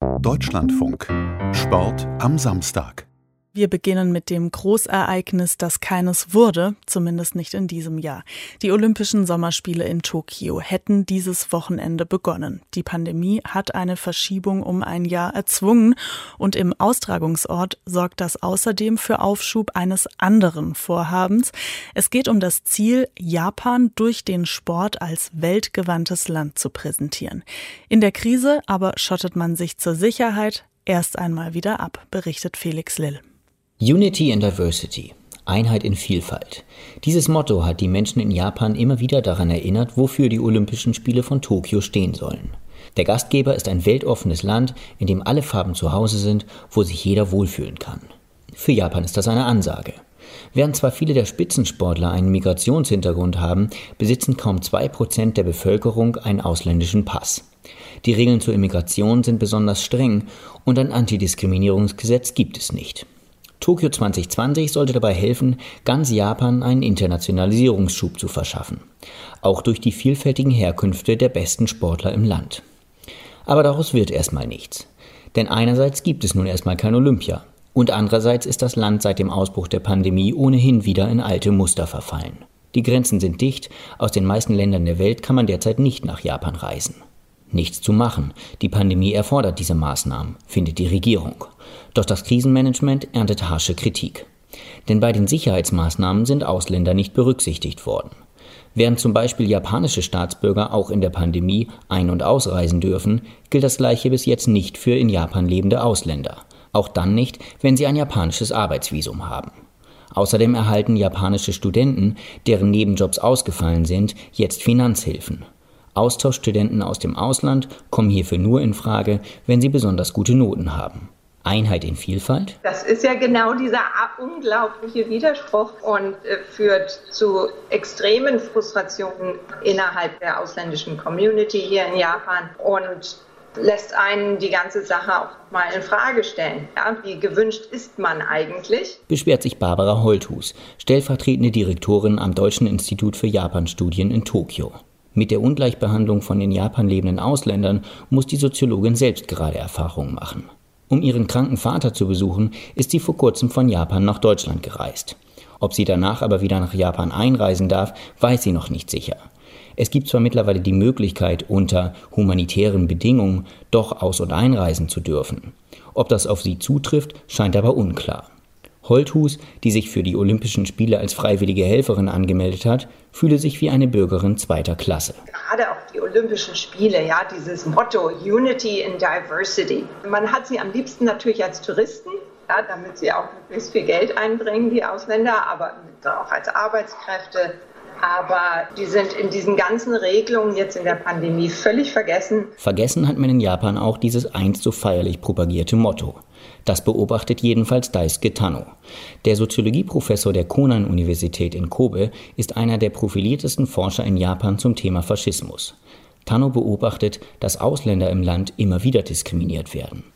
Deutschlandfunk. Sport am Samstag. Wir beginnen mit dem Großereignis, das keines wurde, zumindest nicht in diesem Jahr. Die Olympischen Sommerspiele in Tokio hätten dieses Wochenende begonnen. Die Pandemie hat eine Verschiebung um ein Jahr erzwungen und im Austragungsort sorgt das außerdem für Aufschub eines anderen Vorhabens. Es geht um das Ziel, Japan durch den Sport als weltgewandtes Land zu präsentieren. In der Krise aber schottet man sich zur Sicherheit erst einmal wieder ab, berichtet Felix Lill. Unity in Diversity, Einheit in Vielfalt. Dieses Motto hat die Menschen in Japan immer wieder daran erinnert, wofür die Olympischen Spiele von Tokio stehen sollen. Der Gastgeber ist ein weltoffenes Land, in dem alle Farben zu Hause sind, wo sich jeder wohlfühlen kann. Für Japan ist das eine Ansage. Während zwar viele der Spitzensportler einen Migrationshintergrund haben, besitzen kaum 2% der Bevölkerung einen ausländischen Pass. Die Regeln zur Immigration sind besonders streng und ein Antidiskriminierungsgesetz gibt es nicht. Tokio 2020 sollte dabei helfen, ganz Japan einen Internationalisierungsschub zu verschaffen. Auch durch die vielfältigen Herkünfte der besten Sportler im Land. Aber daraus wird erstmal nichts. Denn einerseits gibt es nun erstmal kein Olympia. Und andererseits ist das Land seit dem Ausbruch der Pandemie ohnehin wieder in alte Muster verfallen. Die Grenzen sind dicht, aus den meisten Ländern der Welt kann man derzeit nicht nach Japan reisen. Nichts zu machen. Die Pandemie erfordert diese Maßnahmen, findet die Regierung. Doch das Krisenmanagement erntet harsche Kritik. Denn bei den Sicherheitsmaßnahmen sind Ausländer nicht berücksichtigt worden. Während zum Beispiel japanische Staatsbürger auch in der Pandemie ein- und ausreisen dürfen, gilt das Gleiche bis jetzt nicht für in Japan lebende Ausländer. Auch dann nicht, wenn sie ein japanisches Arbeitsvisum haben. Außerdem erhalten japanische Studenten, deren Nebenjobs ausgefallen sind, jetzt Finanzhilfen. Austauschstudenten aus dem Ausland kommen hierfür nur in Frage, wenn sie besonders gute Noten haben. Einheit in Vielfalt? Das ist ja genau dieser unglaubliche Widerspruch und führt zu extremen Frustrationen innerhalb der ausländischen Community hier in Japan und lässt einen die ganze Sache auch mal in Frage stellen. Ja, wie gewünscht ist man eigentlich? Beschwert sich Barbara Holthus, stellvertretende Direktorin am Deutschen Institut für Japanstudien in Tokio. Mit der Ungleichbehandlung von in Japan lebenden Ausländern muss die Soziologin selbst gerade Erfahrungen machen. Um ihren kranken Vater zu besuchen, ist sie vor kurzem von Japan nach Deutschland gereist. Ob sie danach aber wieder nach Japan einreisen darf, weiß sie noch nicht sicher. Es gibt zwar mittlerweile die Möglichkeit, unter humanitären Bedingungen doch aus- und einreisen zu dürfen. Ob das auf sie zutrifft, scheint aber unklar. Holthus, die sich für die Olympischen Spiele als freiwillige Helferin angemeldet hat, fühle sich wie eine Bürgerin zweiter Klasse. Gerade auch die Olympischen Spiele, ja, dieses Motto Unity in Diversity. Man hat sie am liebsten natürlich als Touristen, ja, damit sie auch möglichst viel Geld einbringen, die Ausländer, aber auch als Arbeitskräfte. Aber die sind in diesen ganzen Regelungen jetzt in der Pandemie völlig vergessen. Vergessen hat man in Japan auch dieses einst so feierlich propagierte Motto. Das beobachtet jedenfalls Daisuke Tano. Der Soziologieprofessor der Konan-Universität in Kobe ist einer der profiliertesten Forscher in Japan zum Thema Faschismus. Tano beobachtet, dass Ausländer im Land immer wieder diskriminiert werden.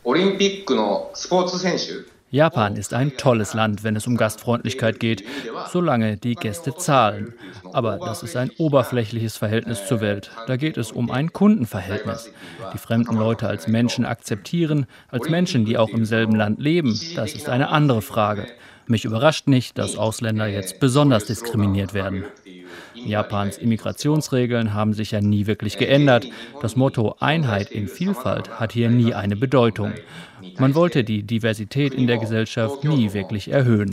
Japan ist ein tolles Land, wenn es um Gastfreundlichkeit geht, solange die Gäste zahlen. Aber das ist ein oberflächliches Verhältnis zur Welt. Da geht es um ein Kundenverhältnis. Die fremden Leute als Menschen akzeptieren, als Menschen, die auch im selben Land leben, das ist eine andere Frage. Mich überrascht nicht, dass Ausländer jetzt besonders diskriminiert werden. Japans Immigrationsregeln haben sich ja nie wirklich geändert. Das Motto Einheit in Vielfalt hat hier nie eine Bedeutung. Man wollte die Diversität in der Gesellschaft nie wirklich erhöhen.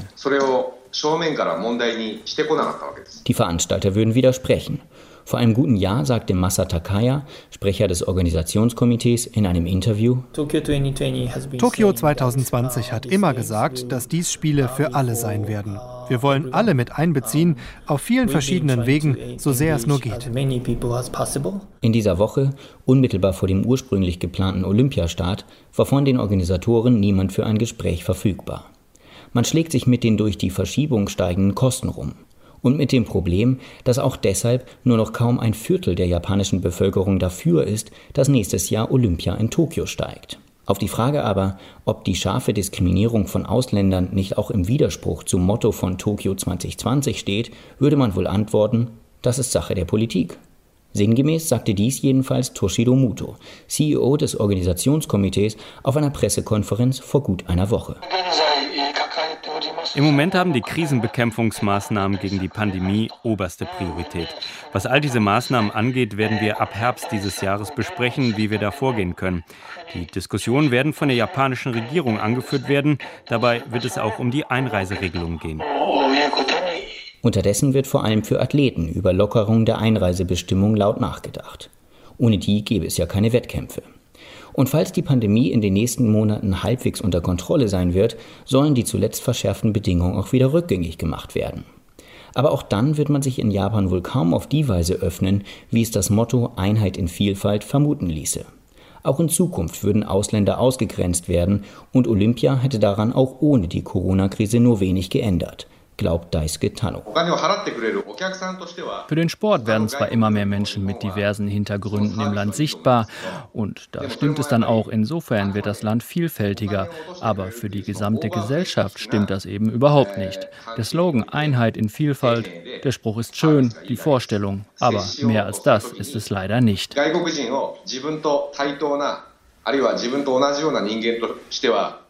Die Veranstalter würden widersprechen. Vor einem guten Jahr sagte Masa Takaya, Sprecher des Organisationskomitees, in einem Interview: Tokio 2020 hat immer gesagt, dass dies Spiele für alle sein werden. Wir wollen alle mit einbeziehen, auf vielen verschiedenen Wegen, so sehr es nur geht. In dieser Woche, unmittelbar vor dem ursprünglich geplanten Olympiastart, war von den Organisatoren niemand für ein Gespräch verfügbar. Man schlägt sich mit den durch die Verschiebung steigenden Kosten rum. Und mit dem Problem, dass auch deshalb nur noch kaum ein Viertel der japanischen Bevölkerung dafür ist, dass nächstes Jahr Olympia in Tokio steigt. Auf die Frage aber, ob die scharfe Diskriminierung von Ausländern nicht auch im Widerspruch zum Motto von Tokio 2020 steht, würde man wohl antworten, das ist Sache der Politik. Sinngemäß sagte dies jedenfalls Toshiro Muto, CEO des Organisationskomitees, auf einer Pressekonferenz vor gut einer Woche. Im Moment haben die Krisenbekämpfungsmaßnahmen gegen die Pandemie oberste Priorität. Was all diese Maßnahmen angeht, werden wir ab Herbst dieses Jahres besprechen, wie wir da vorgehen können. Die Diskussionen werden von der japanischen Regierung angeführt werden. Dabei wird es auch um die Einreiseregelung gehen. Unterdessen wird vor allem für Athleten über Lockerung der Einreisebestimmung laut nachgedacht. Ohne die gäbe es ja keine Wettkämpfe. Und falls die Pandemie in den nächsten Monaten halbwegs unter Kontrolle sein wird, sollen die zuletzt verschärften Bedingungen auch wieder rückgängig gemacht werden. Aber auch dann wird man sich in Japan wohl kaum auf die Weise öffnen, wie es das Motto Einheit in Vielfalt vermuten ließe. Auch in Zukunft würden Ausländer ausgegrenzt werden und Olympia hätte daran auch ohne die Corona-Krise nur wenig geändert, glaubt Daisuke Tano. Für den Sport werden zwar immer mehr Menschen mit diversen Hintergründen im Land sichtbar und da stimmt es dann auch, insofern wird das Land vielfältiger, aber für die gesamte Gesellschaft stimmt das eben überhaupt nicht. Der Slogan Einheit in Vielfalt, der Spruch ist schön, die Vorstellung, aber mehr als das ist es leider nicht. あるいは自分と対等な、あるいは自分と同じような人間としては